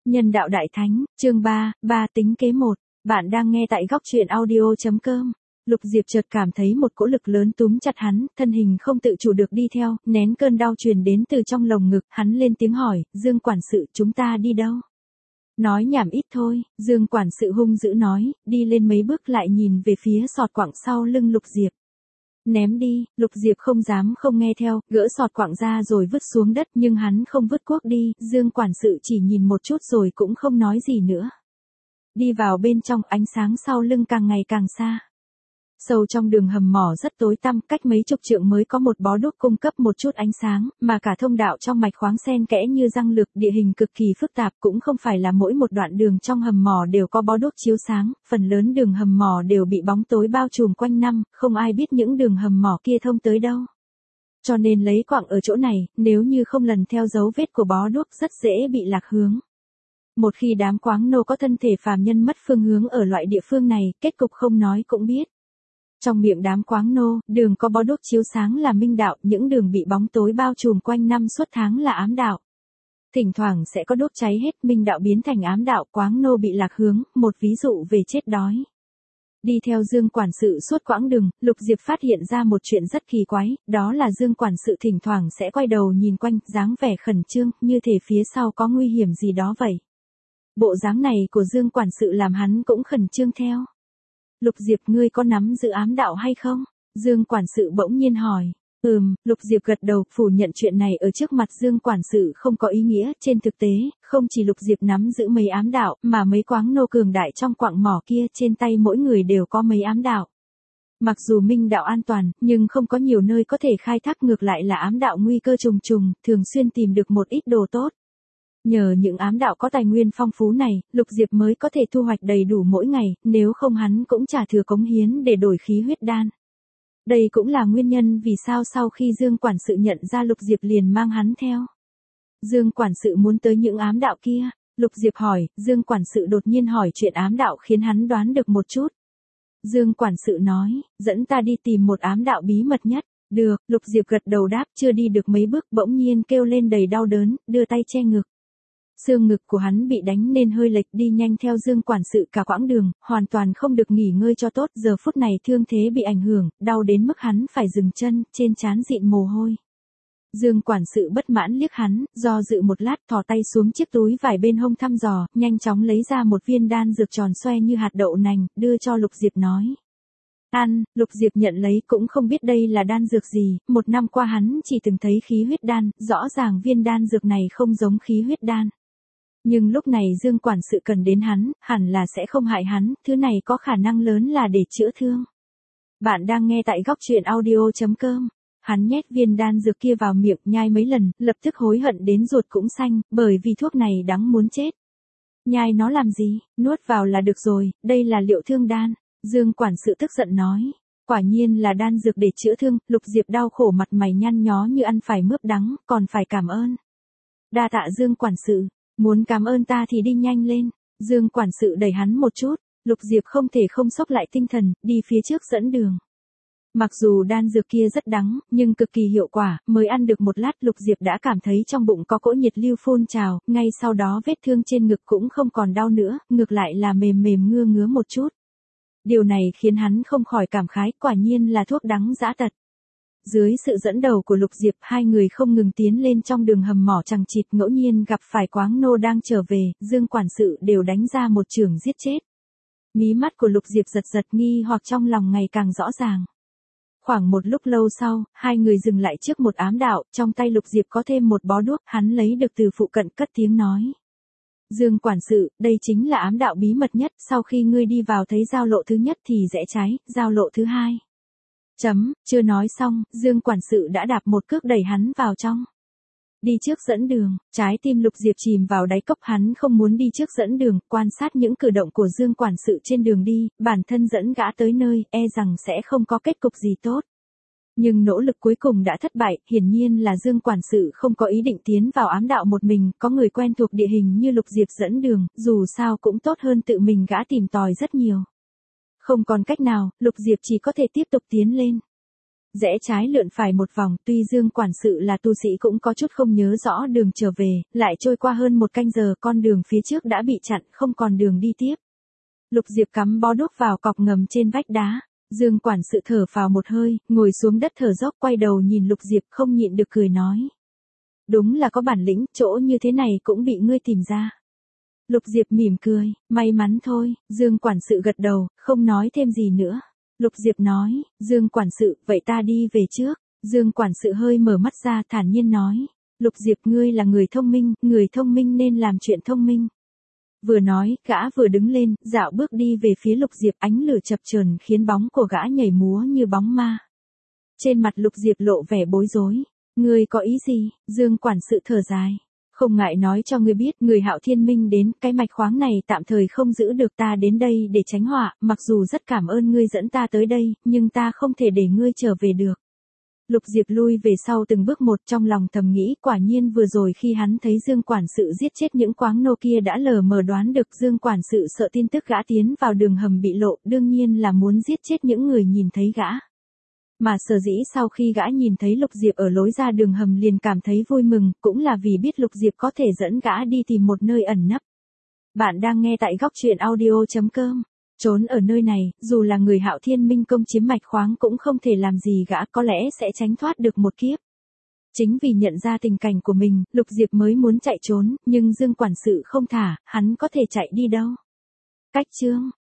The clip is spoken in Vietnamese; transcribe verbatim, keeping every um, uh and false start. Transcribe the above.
Nhân đạo đại thánh, chương ba, ba tính kế một. Bạn đang nghe tại góc truyện audio.com. Lục Diệp chợt cảm thấy một cỗ lực lớn túm chặt hắn, thân hình không tự chủ được đi theo, nén cơn đau truyền đến từ trong lồng ngực, hắn lên tiếng hỏi, Dương quản sự, chúng ta đi đâu? Nói nhảm ít thôi, Dương quản sự hung dữ nói, đi lên mấy bước lại nhìn về phía sọt quặng sau lưng Lục Diệp. Ném đi, Lục Diệp không dám không nghe theo, gỡ sọt quặng ra rồi vứt xuống đất, nhưng hắn không vứt cuốc đi, Dương quản sự chỉ nhìn một chút rồi cũng không nói gì nữa. Đi vào bên trong, ánh sáng sau lưng càng ngày càng xa. Sâu trong đường hầm mỏ rất tối tăm, cách mấy chục trượng mới có một bó đuốc cung cấp một chút ánh sáng, mà cả thông đạo trong mạch khoáng xen kẽ như răng lược, địa hình cực kỳ phức tạp, cũng không phải là mỗi một đoạn đường trong hầm mỏ đều có bó đuốc chiếu sáng, phần lớn đường hầm mỏ đều bị bóng tối bao trùm quanh năm, không ai biết những đường hầm mỏ kia thông tới đâu. Cho nên lấy quặng ở chỗ này, nếu như không lần theo dấu vết của bó đuốc rất dễ bị lạc hướng. Một khi đám quáng nô có thân thể phàm nhân mất phương hướng ở loại địa phương này, kết cục không nói cũng biết. Trong miệng đám quáng nô, đường có bó đuốc chiếu sáng là minh đạo, những đường bị bóng tối bao trùm quanh năm suốt tháng là ám đạo. Thỉnh thoảng sẽ có đốt cháy hết, minh đạo biến thành ám đạo, quáng nô bị lạc hướng, một ví dụ về chết đói. Đi theo Dương quản sự suốt quãng đường, Lục Diệp phát hiện ra một chuyện rất kỳ quái, đó là Dương quản sự thỉnh thoảng sẽ quay đầu nhìn quanh, dáng vẻ khẩn trương, như thể phía sau có nguy hiểm gì đó vậy. Bộ dáng này của Dương quản sự làm hắn cũng khẩn trương theo. Lục Diệp, ngươi có nắm giữ ám đạo hay không? Dương quản sự bỗng nhiên hỏi. Ừm, Lục Diệp gật đầu, phủ nhận chuyện này ở trước mặt Dương quản sự không có ý nghĩa, trên thực tế, không chỉ Lục Diệp nắm giữ mấy ám đạo, mà mấy quáng nô cường đại trong quặng mỏ kia, trên tay mỗi người đều có mấy ám đạo. Mặc dù minh đạo an toàn, nhưng không có nhiều nơi có thể khai thác, ngược lại là ám đạo nguy cơ trùng trùng, thường xuyên tìm được một ít đồ tốt. Nhờ những ám đạo có tài nguyên phong phú này, Lục Diệp mới có thể thu hoạch đầy đủ mỗi ngày, nếu không hắn cũng chả thừa cống hiến để đổi khí huyết đan. Đây cũng là nguyên nhân vì sao sau khi Dương quản sự nhận ra Lục Diệp liền mang hắn theo. Dương quản sự muốn tới những ám đạo kia, Lục Diệp hỏi, Dương quản sự đột nhiên hỏi chuyện ám đạo khiến hắn đoán được một chút. Dương quản sự nói, dẫn ta đi tìm một ám đạo bí mật nhất. Được, Lục Diệp gật đầu đáp, chưa đi được mấy bước bỗng nhiên kêu lên đầy đau đớn, đưa tay che ngực. Xương ngực của hắn bị đánh nên hơi lệch, đi nhanh theo Dương quản sự cả quãng đường, hoàn toàn không được nghỉ ngơi cho tốt, giờ phút này thương thế bị ảnh hưởng, đau đến mức hắn phải dừng chân, trên trán dịn mồ hôi. Dương quản sự bất mãn liếc hắn, do dự một lát, thò tay xuống chiếc túi vải bên hông thăm dò, nhanh chóng lấy ra một viên đan dược tròn xoe như hạt đậu nành, đưa cho Lục Diệp nói. Ăn, Lục Diệp nhận lấy, cũng không biết đây là đan dược gì, một năm qua hắn chỉ từng thấy khí huyết đan, rõ ràng viên đan dược này không giống khí huyết đan. Nhưng lúc này Dương quản sự cần đến hắn, hẳn là sẽ không hại hắn, thứ này có khả năng lớn là để chữa thương. Bạn đang nghe tại góc truyện audio.com. Hắn nhét viên đan dược kia vào miệng, nhai mấy lần, lập tức hối hận đến ruột cũng xanh, bởi vì thuốc này đắng muốn chết. Nhai nó làm gì, nuốt vào là được rồi, đây là liệu thương đan. Dương quản sự tức giận nói. Quả nhiên là đan dược để chữa thương, Lục Diệp đau khổ, mặt mày nhăn nhó như ăn phải mướp đắng, còn phải cảm ơn. Đa tạ Dương quản sự. Muốn cảm ơn ta thì đi nhanh lên. Dương quản sự đẩy hắn một chút, Lục Diệp không thể không sốc lại tinh thần, đi phía trước dẫn đường. Mặc dù đan dược kia rất đắng, nhưng cực kỳ hiệu quả, mới ăn được một lát Lục Diệp đã cảm thấy trong bụng có cỗ nhiệt lưu phun trào, ngay sau đó vết thương trên ngực cũng không còn đau nữa, ngược lại là mềm mềm ngưa ngứa một chút. Điều này khiến hắn không khỏi cảm khái, quả nhiên là thuốc đắng dã tật. Dưới sự dẫn đầu của Lục Diệp, hai người không ngừng tiến lên trong đường hầm mỏ chằng chịt, ngẫu nhiên gặp phải quáng nô đang trở về, Dương quản sự đều đánh ra một chưởng giết chết. Mí mắt của Lục Diệp giật giật, nghi hoặc trong lòng ngày càng rõ ràng. Khoảng một lúc lâu sau, hai người dừng lại trước một ám đạo, trong tay Lục Diệp có thêm một bó đuốc, hắn lấy được từ phụ cận, cất tiếng nói. Dương quản sự, đây chính là ám đạo bí mật nhất, sau khi ngươi đi vào thấy giao lộ thứ nhất thì rẽ trái, giao lộ thứ hai. Chấm, chưa nói xong, Dương quản sự đã đạp một cước đẩy hắn vào trong. Đi trước dẫn đường, trái tim Lục Diệp chìm vào đáy cốc, hắn không muốn đi trước dẫn đường, quan sát những cử động của Dương quản sự trên đường đi, bản thân dẫn gã tới nơi, e rằng sẽ không có kết cục gì tốt. Nhưng nỗ lực cuối cùng đã thất bại, hiển nhiên là Dương quản sự không có ý định tiến vào ám đạo một mình, có người quen thuộc địa hình như Lục Diệp dẫn đường, dù sao cũng tốt hơn tự mình gã tìm tòi rất nhiều. Không còn cách nào, Lục Diệp chỉ có thể tiếp tục tiến lên. rẽ trái lượn phải một vòng, tuy Dương quản sự là tu sĩ cũng có chút không nhớ rõ đường trở về, lại trôi qua hơn một canh giờ, con đường phía trước đã bị chặn, không còn đường đi tiếp. Lục Diệp cắm bó đuốc vào cọc ngầm trên vách đá. Dương quản sự thở phào một hơi, ngồi xuống đất thở dốc, quay đầu nhìn Lục Diệp không nhịn được cười nói. Đúng là có bản lĩnh, chỗ như thế này cũng bị ngươi tìm ra. Lục Diệp mỉm cười, may mắn thôi. Dương quản sự gật đầu, không nói thêm gì nữa. Lục Diệp nói, Dương quản sự, vậy ta đi về trước. Dương quản sự hơi mở mắt ra, thản nhiên nói. Lục Diệp, ngươi là người thông minh, người thông minh nên làm chuyện thông minh. Vừa nói, gã vừa đứng lên, dạo bước đi về phía Lục Diệp, ánh lửa chập chờn khiến bóng của gã nhảy múa như bóng ma. Trên mặt Lục Diệp lộ vẻ bối rối. Ngươi có ý gì? Dương quản sự thở dài. Không ngại nói cho ngươi biết, người Hạo Thiên Minh đến, cái mạch khoáng này tạm thời không giữ được, ta đến đây để tránh họa, mặc dù rất cảm ơn ngươi dẫn ta tới đây, nhưng ta không thể để ngươi trở về được. Lục Diệp lui về sau từng bước một, trong lòng thầm nghĩ, quả nhiên vừa rồi khi hắn thấy Dương quản sự giết chết những quáng nô kia đã lờ mờ đoán được Dương quản sự sợ tin tức gã tiến vào đường hầm bị lộ, đương nhiên là muốn giết chết những người nhìn thấy gã. Mà sở dĩ sau khi gã nhìn thấy Lục Diệp ở lối ra đường hầm liền cảm thấy vui mừng, cũng là vì biết Lục Diệp có thể dẫn gã đi tìm một nơi ẩn nấp. Bạn đang nghe tại góc truyện audio chấm com. Trốn ở nơi này, dù là người Hạo Thiên Minh công chiếm mạch khoáng cũng không thể làm gì gã, có lẽ sẽ tránh thoát được một kiếp. Chính vì nhận ra tình cảnh của mình, Lục Diệp mới muốn chạy trốn, nhưng Dương quản sự không thả, hắn có thể chạy đi đâu. Cách chương